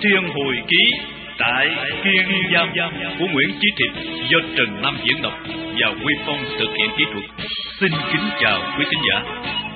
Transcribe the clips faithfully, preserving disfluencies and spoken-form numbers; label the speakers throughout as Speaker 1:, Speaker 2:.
Speaker 1: Thiên Hồi Ký tại Kiên Giang của Nguyễn Chí Thiệp do Trần Nam diễn đọc và Huy Phong thực hiện kỹ thuật. Xin kính chào quý thính giả.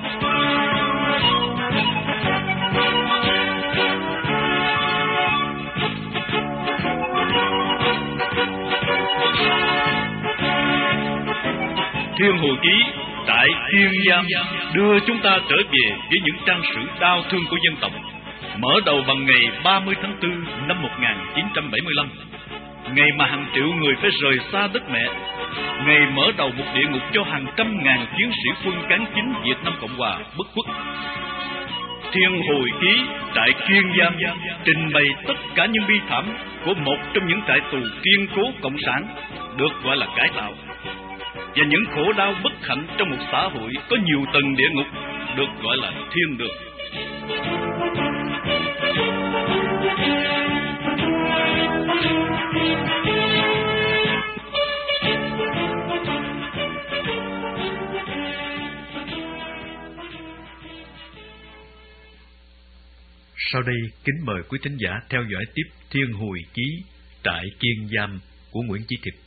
Speaker 1: Thiên Hồi Ký tại Kiên Giang đưa chúng ta trở về với những trang sử đau thương của dân tộc, mở đầu bằng ngày ba mươi tháng tư năm một nghìn chín trăm bảy mươi lăm, ngày mà hàng triệu người phải rời xa đất mẹ, ngày mở đầu một địa ngục cho hàng trăm ngàn chiến sĩ quân cán chính Việt Nam Cộng Hòa bất khuất. Thiên Hồi Ký tại Kiên Giang trình bày tất cả những bi thảm của một trong những trại tù kiên cố cộng sản được gọi là cải tạo, và những khổ đau bất hạnh trong một xã hội có nhiều tầng địa ngục được gọi là thiên đường.
Speaker 2: Sau đây kính mời quý thính giả theo dõi tiếp Thiên Hồi Ký trại Kiên Giam của Nguyễn Chí Thiệp.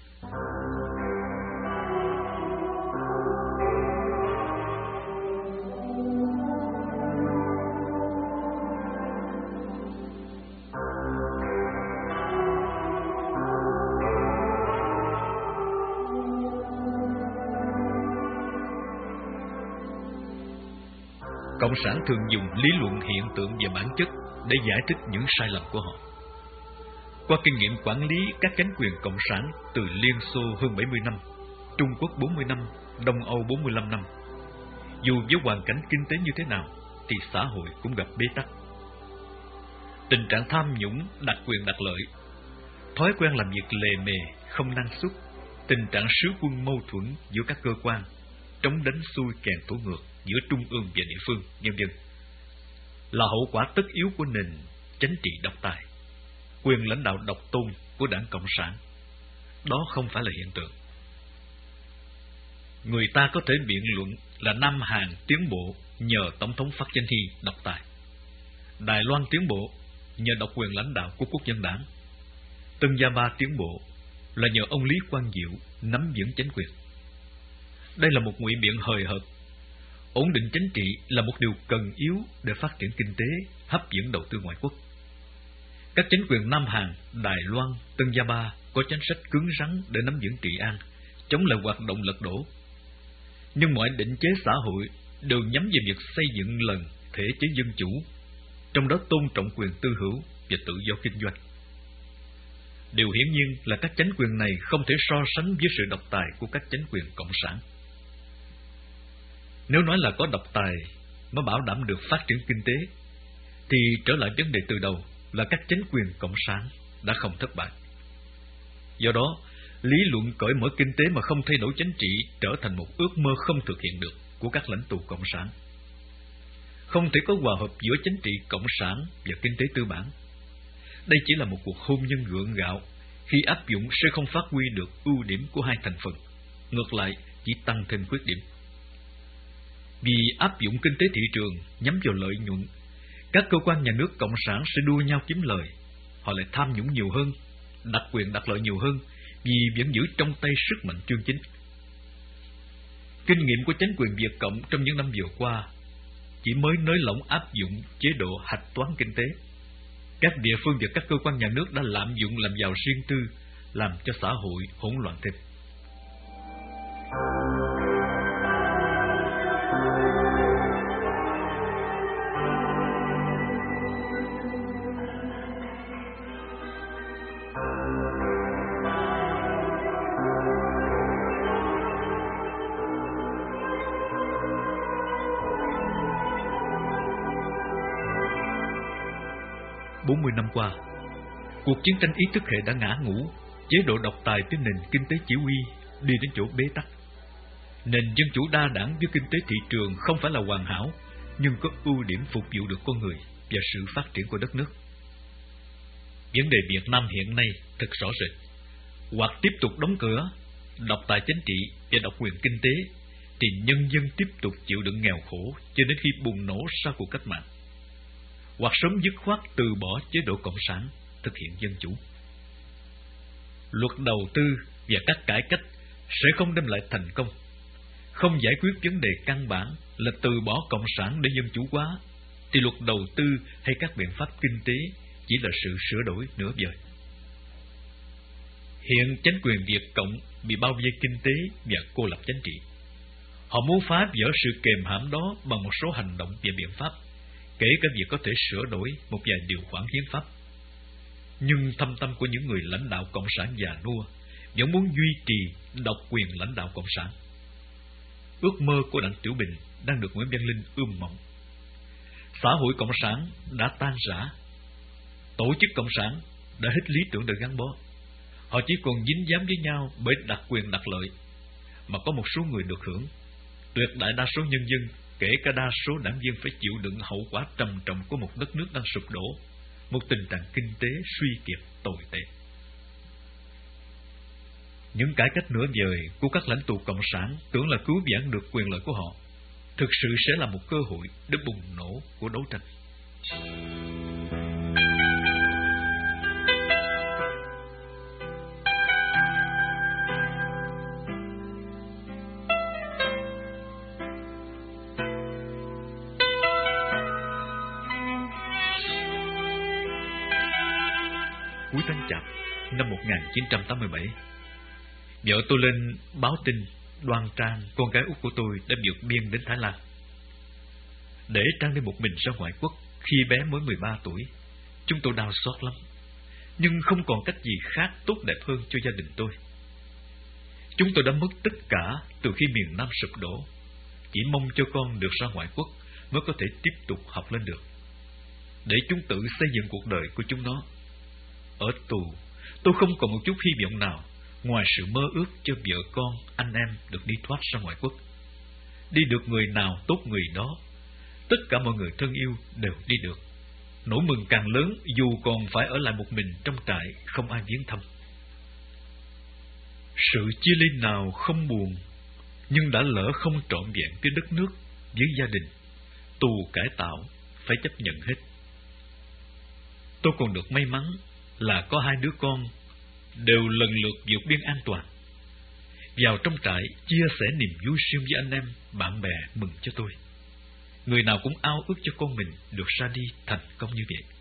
Speaker 2: Cộng sản thường dùng lý luận hiện tượng và bản chất để giải thích những sai lầm của họ. Qua kinh nghiệm quản lý các cánh quyền cộng sản từ Liên Xô hơn bảy mươi năm, Trung Quốc bốn mươi năm, Đông Âu bốn mươi lăm năm, dù với hoàn cảnh kinh tế như thế nào thì xã hội cũng gặp bế tắc. Tình trạng tham nhũng, đặc quyền đặc lợi, thói quen làm việc lề mề, không năng suất, tình trạng sứ quân mâu thuẫn giữa các cơ quan, chống đánh xuôi kèn thổ ngược giữa trung ương và địa phương, vân vân, là hậu quả tất yếu của nền chính trị độc tài, quyền lãnh đạo độc tôn của Đảng Cộng sản. Đó không phải là hiện tượng. Người ta có thể biện luận là Nam Hàn tiến bộ nhờ Tổng thống Phát Chanh Hy độc tài, Đài Loan tiến bộ nhờ độc quyền lãnh đạo của Quốc dân Đảng, Tân Java tiến bộ là nhờ ông Lý Quang Diệu nắm vững chính quyền. Đây là một ngụy biện hời hợt. Ổn định chính trị là một điều cần yếu để phát triển kinh tế, hấp dẫn đầu tư ngoại quốc. Các chính quyền Nam Hàn, Đài Loan, Tân Java có chính sách cứng rắn để nắm vững trị an, chống lại hoạt động lật đổ. Nhưng mọi định chế xã hội đều nhắm về việc xây dựng lần thể chế dân chủ, trong đó tôn trọng quyền tư hữu và tự do kinh doanh. Điều hiển nhiên là các chính quyền này không thể so sánh với sự độc tài của các chính quyền cộng sản. Nếu nói là có độc tài mới bảo đảm được phát triển kinh tế, thì trở lại vấn đề từ đầu là các chính quyền cộng sản đã không thất bại. Do đó, lý luận cởi mở kinh tế mà không thay đổi chính trị trở thành một ước mơ không thực hiện được của các lãnh tụ cộng sản. Không thể có hòa hợp giữa chính trị cộng sản và kinh tế tư bản. Đây chỉ là một cuộc hôn nhân gượng gạo, khi áp dụng sẽ không phát huy được ưu điểm của hai thành phần, ngược lại chỉ tăng thêm khuyết điểm. Vì áp dụng kinh tế thị trường nhắm vào lợi nhuận, các cơ quan nhà nước cộng sản sẽ đua nhau kiếm lời. Họ lại tham nhũng nhiều hơn, đặc quyền đặc lợi nhiều hơn, vì vẫn giữ trong tay sức mạnh chương chính. Kinh nghiệm của chính quyền Việt Cộng trong những năm vừa qua chỉ mới nới lỏng áp dụng chế độ hạch toán kinh tế. Các địa phương và các cơ quan nhà nước đã lạm dụng làm giàu riêng tư, làm cho xã hội hỗn loạn thêm. bốn mươi năm qua, cuộc chiến tranh ý thức hệ đã ngã ngũ, chế độ độc tài tới nền kinh tế chỉ huy đi đến chỗ bế tắc. Nền dân chủ đa đảng với kinh tế thị trường không phải là hoàn hảo, nhưng có ưu điểm phục vụ được con người và sự phát triển của đất nước. Vấn đề Việt Nam hiện nay thật rõ rệt: hoặc tiếp tục đóng cửa, độc tài chính trị và độc quyền kinh tế, thì nhân dân tiếp tục chịu đựng nghèo khổ cho đến khi bùng nổ sau cuộc cách mạng. hoặc sớm dứt khoát từ bỏ chế độ cộng sản, thực hiện dân chủ. Luật đầu tư và các cải cách sẽ không đem lại thành công, không giải quyết vấn đề căn bản là từ bỏ cộng sản để dân chủ hóa, thì luật đầu tư hay các biện pháp kinh tế chỉ là sự sửa đổi nửa vời. Hiện chính quyền Việt Cộng bị bao vây kinh tế và cô lập chính trị. Họ muốn phá vỡ sự kềm hãm đó bằng một số hành động và biện pháp, kể cả việc có thể sửa đổi một vài điều khoản hiến pháp. Nhưng thâm tâm của những người lãnh đạo cộng sản già nua vẫn muốn duy trì độc quyền lãnh đạo cộng sản. Ước mơ của đặng Tiểu Bình đang được Nguyễn Văn Linh ươm mộng. Xã hội cộng sản đã tan rã, tổ chức cộng sản đã hết lý tưởng để gắn bó. Họ chỉ còn dính dáng với nhau bởi đặc quyền đặc lợi, mà có một số người được hưởng. Tuyệt đại đa số nhân dân, kể cả đa số đảng viên, phải chịu đựng hậu quả trầm trọng của một đất nước đang sụp đổ, một tình trạng kinh tế suy kiệt tồi tệ. Những cải cách nửa vời của các lãnh tụ cộng sản tưởng là cứu vãn được quyền lợi của họ, thực sự sẽ là một cơ hội để bùng nổ của đấu tranh. Cuối tháng Chạp năm một nghìn chín trăm tám mươi bảy, vợ tôi lên báo tin Đoan Trang, con gái út của tôi, đã vượt biên đến Thái Lan. Để Trang đi một mình ra ngoại quốc khi bé mới mười ba tuổi, chúng tôi đau xót lắm, nhưng không còn cách gì khác tốt đẹp hơn cho gia đình tôi. Chúng tôi đã mất tất cả từ khi miền Nam sụp đổ, chỉ mong cho con được ra ngoại quốc mới có thể tiếp tục học lên được, để chúng tự xây dựng cuộc đời của chúng nó. Ở tù, tôi không còn một chút hy vọng nào ngoài sự mơ ước cho vợ con, anh em được đi thoát ra ngoại quốc. Đi được người nào tốt người đó, tất cả mọi người thân yêu đều đi được. Nỗi mừng càng lớn dù còn phải ở lại một mình trong trại, không ai viếng thăm. Sự chia ly nào không buồn, nhưng đã lỡ không trọn vẹn với đất nước, với gia đình, tù cải tạo phải chấp nhận hết. Tôi còn được may mắn là có hai đứa con đều lần lượt vượt biên an toàn, vào trong trại chia sẻ niềm vui riêng với anh em, bạn bè mừng cho tôi. Người nào cũng ao ước cho con mình được ra đi thành công như vậy.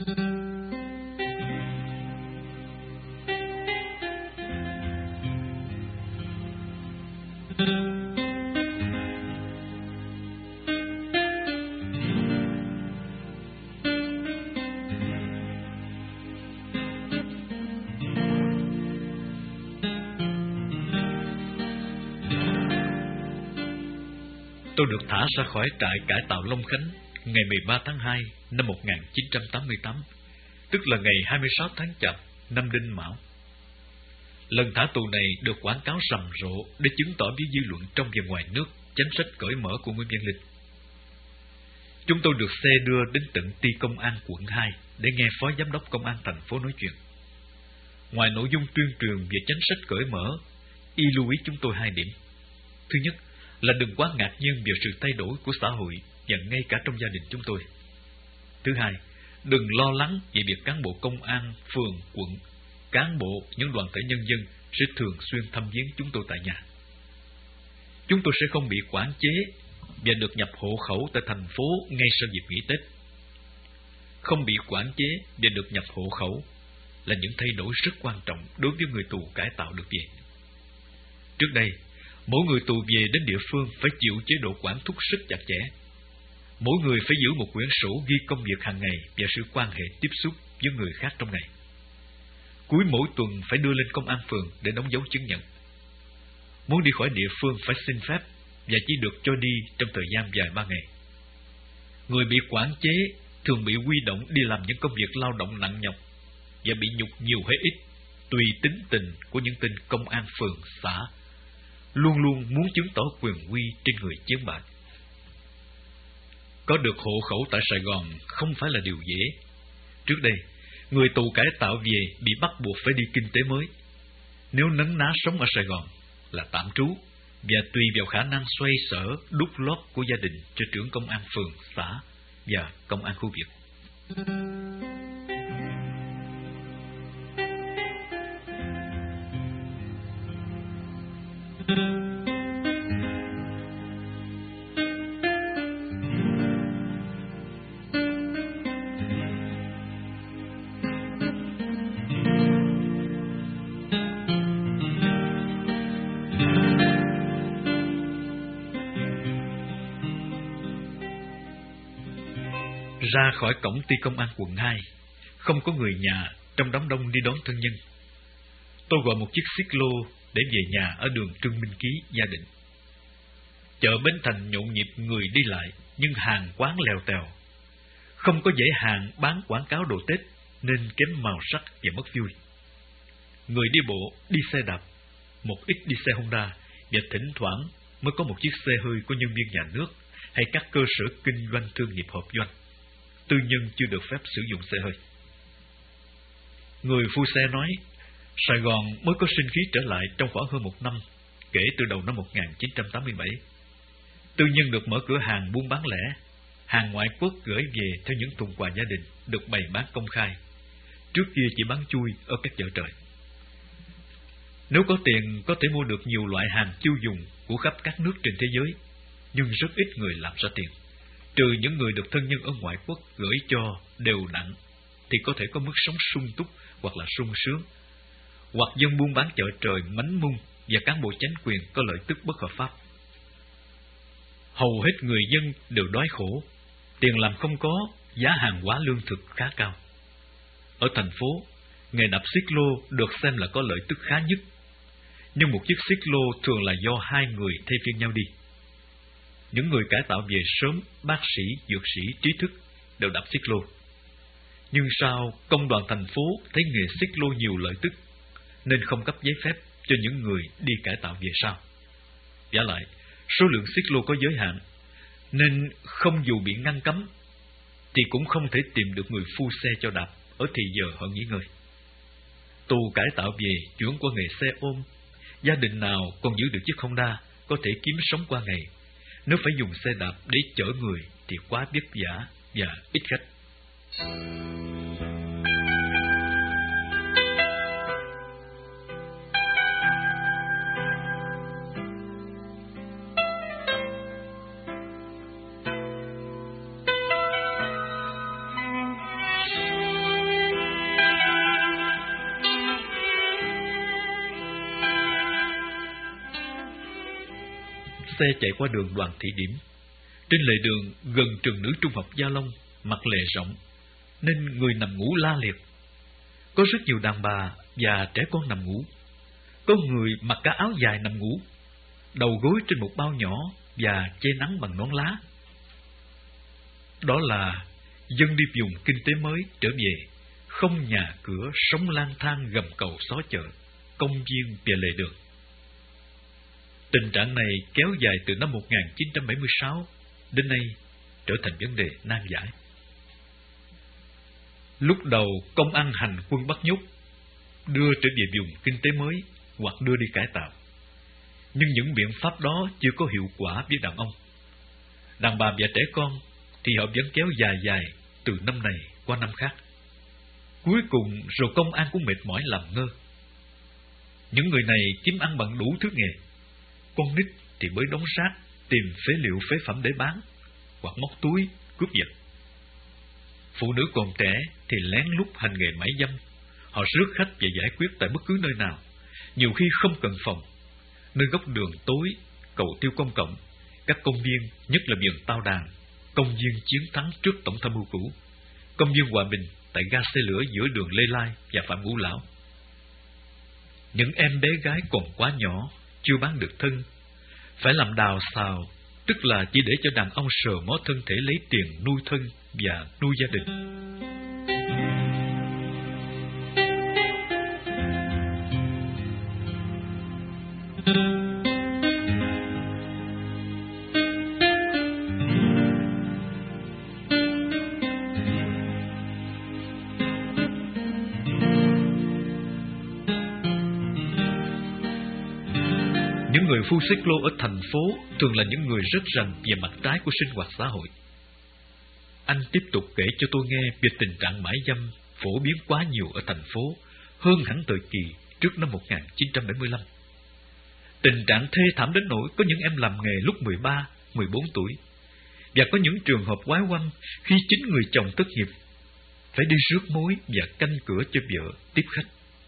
Speaker 2: Tôi được thả ra khỏi trại cải tạo Long Khánh ngày mười ba tháng hai năm một nghìn chín trăm tám mươi tám, tức là ngày hai mươi sáu tháng Chạp năm Đinh Mão. Lần thả tù này được quảng cáo rầm rộ để chứng tỏ với dư luận trong và ngoài nước chính sách cởi mở của Nguyễn Văn Linh. Chúng tôi được xe đưa đến tận ty công an quận hai để nghe phó giám đốc công an thành phố nói chuyện. Ngoài nội dung tuyên truyền về chính sách cởi mở, y lưu ý chúng tôi hai điểm. Thứ nhất là đừng quá ngạc nhiên về sự thay đổi của xã hội và ngay cả trong gia đình chúng tôi. Thứ hai, đừng lo lắng về việc cán bộ công an, phường, quận, cán bộ, những đoàn thể nhân dân sẽ thường xuyên thăm viếng chúng tôi tại nhà. Chúng tôi sẽ không bị quản chế và được nhập hộ khẩu tại thành phố ngay sau dịp nghỉ Tết. Không bị quản chế và được nhập hộ khẩu là những thay đổi rất quan trọng đối với người tù cải tạo được về. Trước đây, mỗi người tù về đến địa phương phải chịu chế độ quản thúc rất chặt chẽ. Mỗi người phải giữ một quyển sổ ghi công việc hàng ngày và sự quan hệ tiếp xúc với người khác trong ngày. Cuối mỗi tuần phải đưa lên công an phường để đóng dấu chứng nhận. Muốn đi khỏi địa phương phải xin phép và chỉ được cho đi trong thời gian dài ba ngày. Người bị quản chế thường bị huy động đi làm những công việc lao động nặng nhọc và bị nhục nhiều hay ít, tùy tính tình của những tên công an phường, xã, luôn luôn muốn chứng tỏ quyền uy trên người chiến bại. Có được hộ khẩu tại Sài Gòn không phải là điều dễ. Trước đây, người tù cải tạo về bị bắt buộc phải đi kinh tế mới. Nếu nấn ná sống ở Sài Gòn là tạm trú, và tùy vào khả năng xoay sở, đút lót của gia đình cho trưởng công an phường, xã và công an khu vực. Ra khỏi cổng ty công an quận hai, không có người nhà trong đám đông đi đón thân nhân. Tôi gọi một chiếc xích lô để về nhà ở đường Trương Minh Ký, Gia Định. Chợ Bến Thành nhộn nhịp người đi lại, nhưng hàng quán lèo tèo. Không có dãy hàng bán quảng cáo đồ Tết, nên kém màu sắc và mất vui. Người đi bộ, đi xe đạp, một ít đi xe Honda, và thỉnh thoảng mới có một chiếc xe hơi của nhân viên nhà nước hay các cơ sở kinh doanh thương nghiệp hợp doanh. Tư nhân chưa được phép sử dụng xe hơi. Người phu xe nói, Sài Gòn mới có sinh khí trở lại trong khoảng hơn một năm, kể từ đầu năm một nghìn chín trăm tám mươi bảy. Tư nhân được mở cửa hàng buôn bán lẻ, hàng ngoại quốc gửi về theo những thùng quà gia đình được bày bán công khai. Trước kia chỉ bán chui ở các chợ trời. Nếu có tiền có thể mua được nhiều loại hàng tiêu dùng của khắp các nước trên thế giới, nhưng rất ít người làm ra tiền. Trừ những người được thân nhân ở ngoại quốc gửi cho đều đặn, thì có thể có mức sống sung túc hoặc là sung sướng. Hoặc dân buôn bán chợ trời mánh mung và cán bộ chánh quyền có lợi tức bất hợp pháp. Hầu hết người dân đều đói khổ, tiền làm không có, giá hàng hóa lương thực khá cao. Ở thành phố, nghề nạp xích lô được xem là có lợi tức khá nhất, nhưng một chiếc xích lô thường là do hai người thay phiên nhau đi. Những người cải tạo về sớm, bác sĩ, dược sĩ, trí thức đều đạp xích lô. Nhưng sao công đoàn thành phố thấy nghề xích lô nhiều lợi tức, nên không cấp giấy phép cho những người đi cải tạo về sau. Vả lại, số lượng xích lô có giới hạn, nên không dù bị ngăn cấm, thì cũng không thể tìm được người phu xe cho đạp ở thì giờ họ nghỉ ngơi. Tù cải tạo về chuyển qua nghề xe ôm, gia đình nào còn giữ được chiếc Honda có thể kiếm sống qua ngày. Nếu phải dùng xe đạp để chở người thì quá vất vả và ít khách. Xe chạy qua đường Đoàn Thị Điểm. Trên lề đường gần trường nữ trung học Gia Long, mặt lề rộng, nên người nằm ngủ la liệt. Có rất nhiều đàn bà và trẻ con nằm ngủ. Có người mặc cả áo dài nằm ngủ, đầu gối trên một bao nhỏ và che nắng bằng nón lá. Đó là dân đi vùng kinh tế mới trở về, không nhà cửa, sống lang thang gầm cầu xó chợ, công viên và lề đường. Tình trạng này kéo dài từ năm một nghìn chín trăm bảy mươi sáu đến nay, trở thành vấn đề nan giải. Lúc đầu công an hành quân bắt nhốt, đưa trở về vùng kinh tế mới hoặc đưa đi cải tạo. Nhưng những biện pháp đó chưa có hiệu quả với đàn ông. Đàn bà và trẻ con thì họ vẫn kéo dài dài từ năm này qua năm khác. Cuối cùng rồi công an cũng mệt mỏi làm ngơ. Những người này kiếm ăn bằng đủ thứ nghề. Con nít thì bới đống rác, tìm phế liệu phế phẩm để bán, hoặc móc túi, cướp giật. Phụ nữ còn trẻ thì lén lút hành nghề mãi dâm. Họ rước khách và giải quyết tại bất cứ nơi nào, nhiều khi không cần phòng, nơi góc đường tối, cầu tiêu công cộng, các công viên, nhất là vườn Tao Đàn, công viên Chiến Thắng trước Tổng tham mưu cũ, công viên Hòa Bình tại ga xe lửa giữa đường Lê Lai và Phạm Ngũ Lão. Những em bé gái còn quá nhỏ, chưa bán được thân, phải làm đào xào, tức là chỉ để cho đàn ông sờ mó thân thể lấy tiền nuôi thân và nuôi gia đình. Những người phu xích lô ở thành phố thường là những người rất rành về mặt trái của sinh hoạt xã hội. anh tiếp tục kể cho tôi nghe về tình trạng mãi dâm phổ biến quá nhiều ở thành phố, hơn hẳn thời kỳ trước năm một nghìn chín trăm bảy mươi lăm. Tình trạng thê thảm đến nỗi có những em làm nghề lúc mười ba, mười bốn tuổi, và có những trường hợp quái oăm khi chính người chồng thất nghiệp phải đi rước mối và canh cửa cho vợ tiếp khách.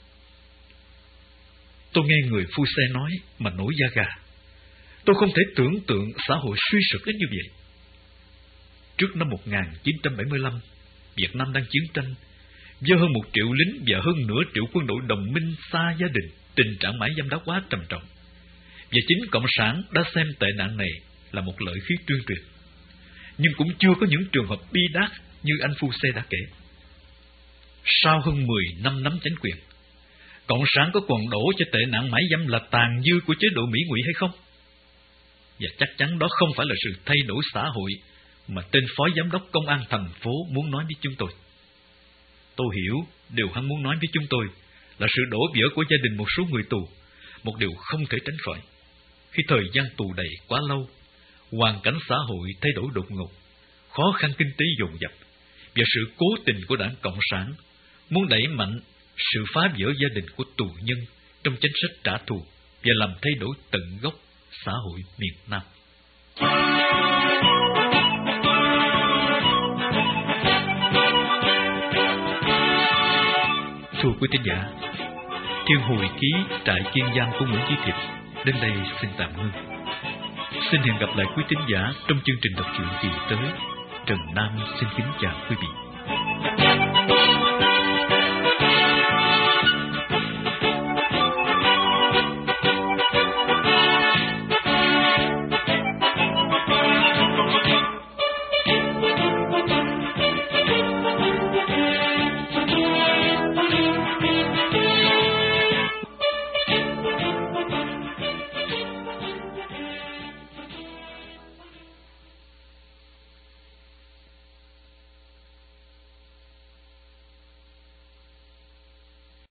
Speaker 2: Tôi nghe người phu xe nói mà nổi da gà. Tôi không thể tưởng tượng xã hội suy sụp đến như vậy. Trước năm một nghìn chín trăm bảy mươi lăm, Việt Nam đang chiến tranh, với hơn một triệu lính và hơn nửa triệu quân đội đồng minh xa gia đình, tình trạng mãi dâm đã quá trầm trọng. Và chính Cộng sản đã xem tệ nạn này là một lợi khí tuyên truyền. Nhưng cũng chưa có những trường hợp bi đát như anh phu xe đã kể. Sau hơn mười năm nắm chính quyền, Cộng sản có còn đổ cho tệ nạn mãi dâm là tàn dư của chế độ Mỹ ngụy hay không? Và chắc chắn đó không phải là sự thay đổi xã hội mà tên phó giám đốc công an thành phố muốn nói với chúng tôi. Tôi hiểu điều hắn muốn nói với chúng tôi là sự đổ vỡ của gia đình một số người tù, một điều không thể tránh khỏi. Khi thời gian tù đầy quá lâu, hoàn cảnh xã hội thay đổi đột ngột, khó khăn kinh tế dồn dập, và sự cố tình của Đảng Cộng sản muốn đẩy mạnh sự phá vỡ gia đình của tù nhân trong chính sách trả thù và làm thay đổi tận gốc xã hội miền Nam. Thưa quý thính giả, Thiên Hồi Ký Trại Kiên Giang của Nguyễn Chí Thiệp đến đây xin tạm ngưng. Xin hẹn gặp lại quý thính giả trong chương trình đọc truyện kỳ tới. Trần Nam xin kính chào quý vị.